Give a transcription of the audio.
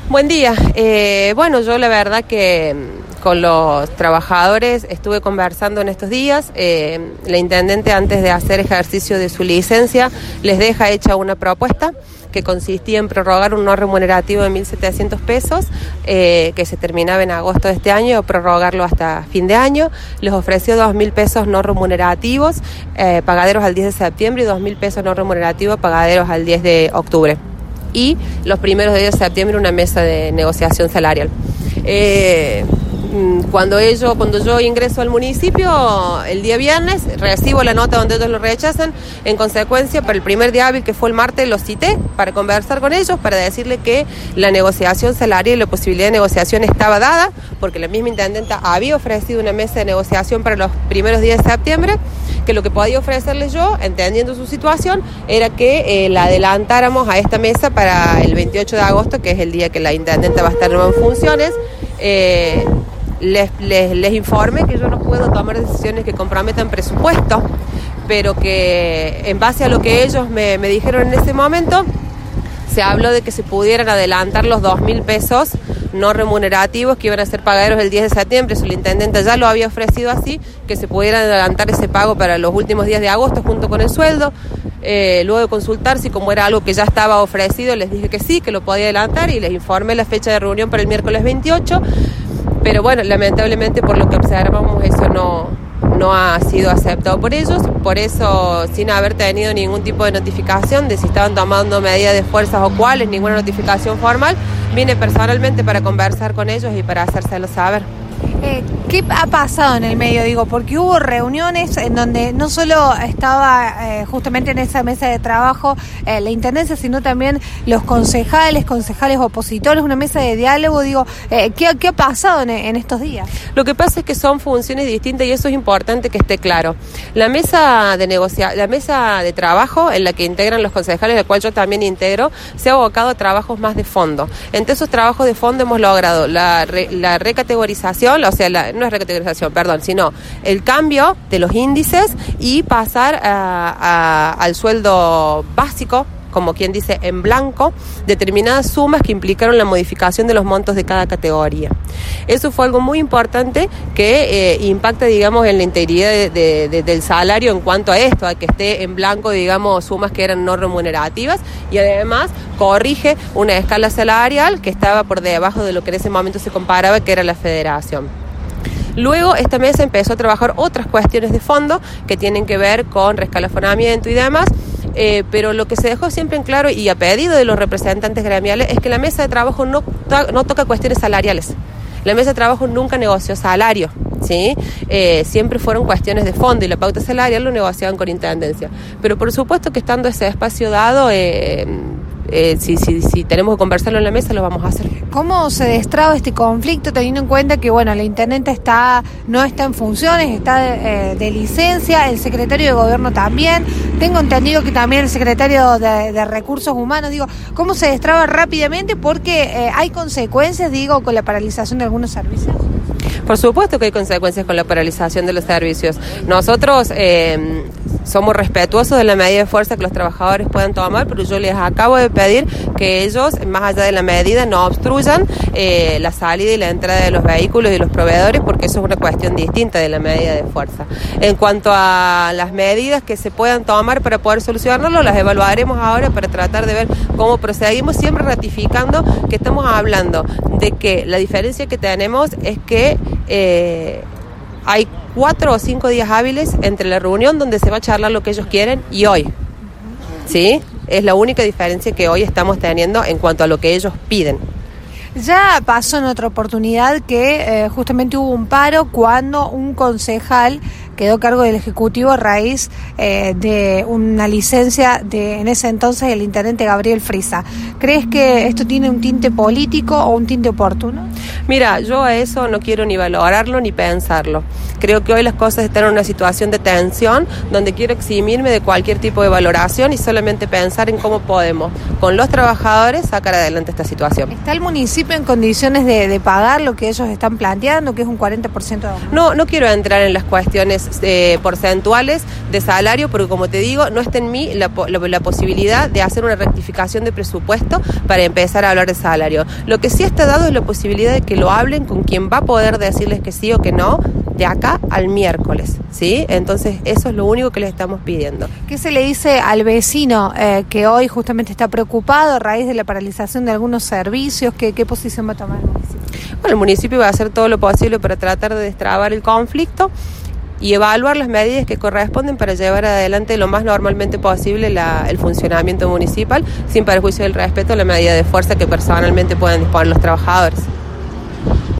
Buen día. Bueno, yo la verdad que con los trabajadores estuve conversando en estos días. La intendente, antes de hacer ejercicio de su licencia, les deja hecha una propuesta que consistía en prorrogar un no remunerativo de 1.700 pesos, que se terminaba en agosto de este año, o prorrogarlo hasta fin de año. Les ofreció 2.000 pesos no remunerativos, pagaderos al 10 de septiembre, y 2.000 pesos no remunerativos, pagaderos al 10 de octubre. Y los primeros días de septiembre una mesa de negociación salarial. Cuando yo ingreso al municipio el día viernes, recibo la nota donde ellos lo rechazan. En consecuencia, para el primer día hábil, que fue el martes, los cité para conversar con ellos, para decirle que la negociación salarial y la posibilidad de negociación estaba dada, porque la misma intendenta había ofrecido una mesa de negociación para los primeros días de septiembre, que lo que podía ofrecerles yo, entendiendo su situación, era que la adelantáramos a esta mesa para el 28 de agosto, que es el día que la intendenta va a estar en funciones. Les informe que yo no puedo tomar decisiones que comprometan presupuesto, pero que en base a lo que ellos me dijeron en ese momento, se habló de que se pudieran adelantar los 2.000 pesos no remunerativos que iban a ser pagaderos el 10 de septiembre. Su intendente ya lo había ofrecido así, que se pudieran adelantar ese pago para los últimos días de agosto junto con el sueldo. Luego de consultar si como era algo que ya estaba ofrecido, les dije que sí, que lo podía adelantar, y les informé la fecha de reunión para el miércoles 28. Pero bueno, lamentablemente, por lo que observamos, eso no ha sido aceptado por ellos. Por eso, sin haber tenido ningún tipo de notificación de si estaban tomando medidas de fuerzas o cuáles, ninguna notificación formal, vine personalmente para conversar con ellos y para hacérselo saber. ¿Qué ha pasado en el medio? Digo, porque hubo reuniones en donde no solo estaba justamente en esa mesa de trabajo la intendencia, sino también los concejales opositores, una mesa de diálogo. Digo, ¿qué ha pasado en estos días? Lo que pasa es que son funciones distintas, y eso es importante que esté claro. La mesa de trabajo en la que integran los concejales, la cual yo también integro, se ha abocado a trabajos más de fondo. Entre esos trabajos de fondo hemos logrado la recategorización, o sea, no es recategorización, perdón, sino el cambio de los índices y pasar al sueldo básico, como quien dice, en blanco, determinadas sumas que implicaron la modificación de los montos de cada categoría. Eso fue algo muy importante que impacta, digamos, en la integridad del salario en cuanto a esto, a que esté en blanco, digamos, sumas que eran no remunerativas, y además corrige una escala salarial que estaba por debajo de lo que en ese momento se comparaba, que era la federación. Luego esta mesa empezó a trabajar otras cuestiones de fondo que tienen que ver con rescalafonamiento y demás, pero lo que se dejó siempre en claro, y a pedido de los representantes gremiales, es que la mesa de trabajo no toca cuestiones salariales. La mesa de trabajo nunca negoció salario, ¿sí? Siempre fueron cuestiones de fondo, y la pauta salarial lo negociaban con intendencia. Pero por supuesto que estando ese espacio dado, si tenemos que conversarlo en la mesa, lo vamos a hacer. ¿Cómo se destraba este conflicto, teniendo en cuenta que, bueno, la intendente no está en funciones, está de licencia, el secretario de gobierno también, tengo entendido que también el secretario de recursos humanos? Digo, ¿cómo se destraba rápidamente? Porque hay consecuencias, digo, con la paralización de algunos servicios. Por supuesto que hay consecuencias con la paralización de los servicios. Nosotros somos respetuosos de la medida de fuerza que los trabajadores puedan tomar, pero yo les acabo de pedir que ellos, más allá de la medida, no obstruyan la salida y la entrada de los vehículos y los proveedores, porque eso es una cuestión distinta de la medida de fuerza. En cuanto a las medidas que se puedan tomar para poder solucionarlo, las evaluaremos ahora para tratar de ver cómo procedimos, siempre ratificando que estamos hablando de que la diferencia que tenemos es que hay 4 o 5 días hábiles entre la reunión donde se va a charlar lo que ellos quieren y hoy, ¿sí? Es la única diferencia que hoy estamos teniendo en cuanto a lo que ellos piden. Ya pasó en otra oportunidad que justamente hubo un paro cuando un concejal quedó a cargo del Ejecutivo a raíz de una licencia en ese entonces el intendente Gabriel Frisa. ¿Crees que esto tiene un tinte político o un tinte oportuno? Mira, yo a eso no quiero ni valorarlo ni pensarlo. Creo que hoy las cosas están en una situación de tensión donde quiero eximirme de cualquier tipo de valoración y solamente pensar en cómo podemos, con los trabajadores, sacar adelante esta situación. ¿Está el municipio en condiciones de pagar lo que ellos están planteando, que es un 40% de aumento? No quiero entrar en las cuestiones porcentuales de salario, porque como te digo, no está en mí la posibilidad de hacer una rectificación de presupuesto para empezar a hablar de salario. Lo que sí está dado es la posibilidad de que lo hablen con quien va a poder decirles que sí o que no de acá al miércoles, ¿sí? Entonces eso es lo único que les estamos pidiendo. ¿Qué se le dice al vecino que hoy justamente está preocupado a raíz de la paralización de algunos servicios? ¿Qué posición va a tomar el municipio? Bueno, el municipio va a hacer todo lo posible para tratar de destrabar el conflicto y evaluar las medidas que corresponden para llevar adelante lo más normalmente posible el funcionamiento municipal, sin perjuicio del respeto a la medida de fuerza que personalmente puedan disponer los trabajadores.